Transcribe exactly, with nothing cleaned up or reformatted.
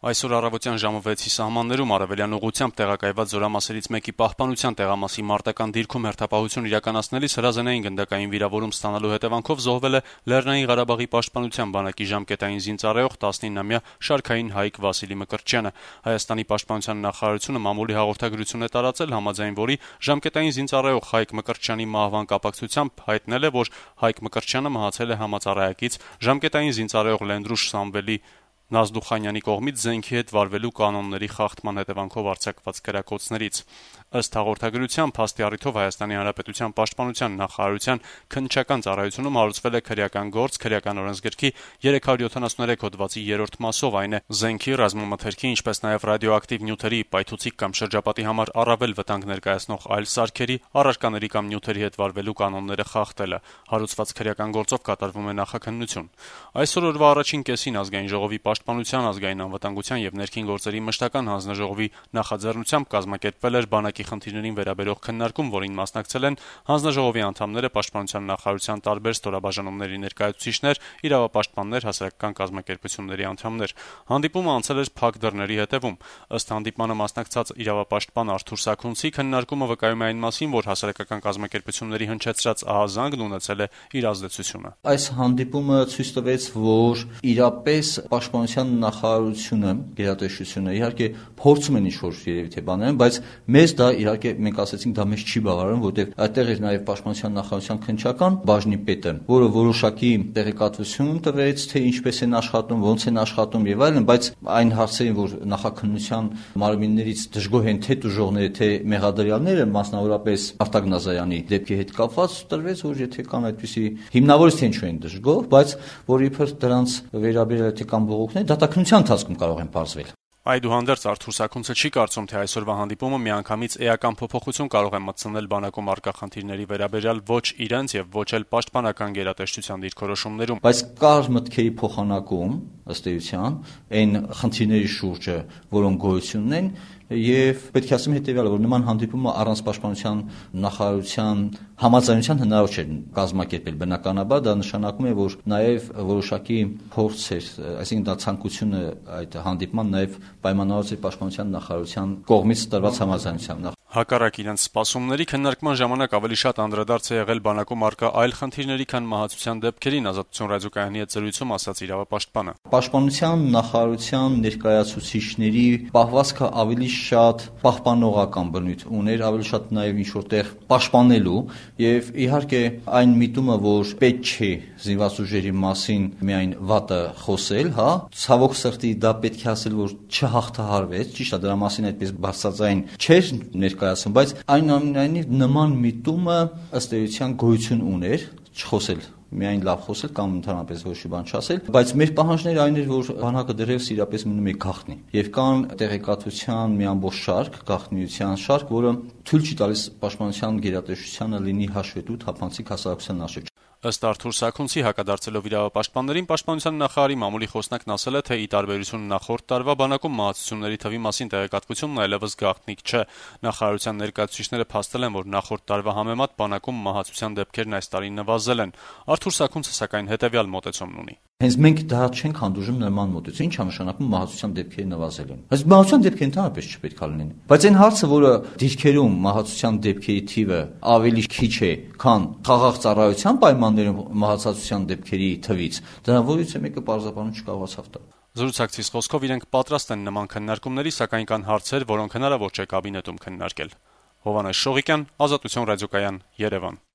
Այսօր առավոտյան ժամը վեցի սահմաններում արևելյան ուղղությամբ տեղակայված զորամասերից մեկի պահպանության տեղամասի մարտական դիրքում հերթապահություն իրականացնելիս հրազենային գնդակային վիրավորում ստանալու հետևանքով զոհվել է Լեռնային Ղարաբաղի պաշտպանության բանակի ժամկետային զինծառայող տասնինամյա Շարքային Հայկ Վասիլի Մկրտչյանը։ Հայաստանի պաշտպանության նախարարությունը մամուլի հաղորդագրություն է տարածել, համաձայն որի ժամկետային զինծառայող Հայկ Մկրտչյանի մահվան կապակցությամբ հայտնել է, որ Հայկ Մկրտչյանը մահացել է համածառայակից ժամկետային զինծառայող Լենդրուշ Սամվելի Նազդուխանյանի կողմից զենքի հետ վարվելու կանոնների խախտման հետևանքով արձակված կրակոցներից։ Ըստ հաղորդագրության, փաստի առիթով Հայաստանի Հանրապետության պաշտպանության նախարարության քննչական ծառայությունում հարուցվել է քրեական գործ քրեական օրենսգրքի երեք հարյուր յոթանասուներեք հոդվածի երրորդ մասով, այն է զենքի, ռազմամթերքի, ինչպես նաև ռադիոակտիվ նյութերի, պայթուցիկ կամ շրջապատի համար առավել վտանգ ներկայացնող այլ սարքերի, առարկաների կամ նյութերի հետ վարվելու կանոնները խախտելը։ Հարուցված քրեական գործով կատարվում է նախաքննություն։ Այսօր օրվա առաջին կեսին ազգային ժողովի Պաշտպանության, ազգային անվտանգության եւ ներքին գործերի մշտական հանձնաժողովի նախաձեռնությամբ կազմակերպվել էր բանակի խնդիրներին վերաբերող քննարկում, որին մասնակցել են հանձնաժողովի անդամները, պաշտպանության նախարարության տարբեր ստորաբաժանումների ներկայացուցիչներ, իրավապաշտպաններ, հասարակական կազմակերպությունների անդամներ։ Հանդիպումը անցել էր փակ դռների հետևում։ Ըստ հանդիպմանը մասնակցած իրավապաշտպան Արթուր Սաքունցի, քննարկումը վկայում է այն մասին, որ հասարակական կազմակերպությունների հնչեցրած ահազանգն ունեցել է իր ազդեցությունը։ Այս հանդիպումը ցույց տվեց, որ իրապես պաշտպանության նախարարությունը, գերատեսչությունը իհարկե փորձում են ինչ-որ երևի թե բաներ են, բայց մեզ դա իհարկե մենք ասացինք դա մեզ չի բավարարում, որտեղ այդտեղ էր նաև պաշտպանության նախարարության քննչական բաժնի պետը, որը որոշակի տեղեկատվություն տվեց, թե ինչպես են աշխատում, ոնց են աշխատում եւ այլն, բայց այն հարցերին, որ նախաքննության մարմիններից դժգոհ են թե դժողները, թե մեղադրյալները, մասնավորապես Արտակ Նազարյանի դեպքի հետ կապված, տրվեց, որ եթե կան այդպիսի հիմնավորից թե ինչու են դժգոհ, բայց որ իբր դրանց վերաբերյալ թե կամ բողոքներ դատաքննության ընթացքում կարող են բարձվել։ Այդուհանդերձ Արթուր Սաքունցը չի կարծում, թե այսօրվա հանդիպումը միանգամից էական փոփոխություն կարող է մտցնել բանակում առկա խնդիրների վերաբերյալ ոչ իրենց եւ ոչ էլ պաշտպանական գերատեսչության դիրքորոշումներում։ Բայց կար մտքերի փոխանակում, ըստ էության, այն խնդիրների շուրջը, որոնք գոյություն ունեն, եւ պետք է ասեմ հետեւյալը, որ նման հանդիպումը առանց պաշտպանության նախարարության համաձայնության հնարավոր չէ կազմակերպել, բնականաբար դա նշանակում է, որ նաեւ որոշակի փորձ էր, այսինքն դա ցանկությունը այդ հանդիպման նաեւ պայմանավորված է պաշտպանության նախարարության կողմից տրված համաձայնությամբ։ Հակառակ իրենց սպասումների, քննարկման ժամանակ ավելի շատ անդրադարձ է եղել բանակում առկա այլ խնդիրների, քան մահացության դեպքերին, Ազատություն ռադիոկայանի հետ զրույցում ասաց իրավապաշտպանը։ Պաշտպանության նախարարության ներկայացուցիչների պահվածքը ավելի շատ պահպանողական բնույթ ուներ, ավելի շատ նաև ինչ որտեղ պաշտպանելու եւ իհարկե այն միտումը, որ պետք չէ զինված ուժերի մասին միայն վատը խոսել, հա, ցավոք սրտի դա պետք է ասել, որ չհաղթահարվեց, ճիշտ է, դրա մասին այդպես բացածային չէր ներկայացում, բայց այնուամենայնիվ նման միտումը ըստ էության գոյություն ուներ, չխոսել միայն լավ խոսել կամ ընդհանրապես ոչ մի բան չասել, բայց մեր պահանջները այն էր, որ բանակը դեռևս իրապես մնում է գաղտնի եւ կան տեղեկատվության մի ամբողջ շարք, գաղտնիության շարք, որը թույլ չի տալիս պաշտպանության գերատեսչությանը լինի հաշվետու թափանցիկ հասարակության արժեք։ Ըստ Արթուր Սաքունցի, հակադարձելով իրավապաշտպաններին, պաշտպանության նախարարի մամուլի խոսնակն ասել է, թե ի տարբերություն նախորդ տարվա բանակում մահացությունների թվի մասին տեղեկատվությունն այլևս գաղտնիք չէ։ Նախարարության ներկայացուցիչները փաստել են, որ նախորդ տարվա համեմատ բանակում մահացության դեպքերն այս տարի նվազել են։ Արթուր Սաքունցը սակայն հետևյալ մոտեցումն ունի։ Հենց մենք դա չենք հանդուրժում նման մոտեցում, ինչ է նշանակում մահացության դեպքերի նվազել են։ Այս մահացության դեպքերը ընդհանրապես չպետք է լինեն։ Բայց այն հարցը, որը դիրքերում մահացության դեպքերի թիվը ավելի քիչ է, քան խաղաղ ծառայության պայմաններում մահացածության դեպքերի թվից, դրա որից է մեկը պարզաբանում չկարողացավ տալ։ Զրուցակցից խոսքով իրենք պատրաստ են նման քննարկումների, սակայն կան հարցեր, որոնք հնարավոր չէ կաբինետում քննարկել։ Հովհաննես Շողիկյան, Ազատություն ռադիոկայան, Երևան։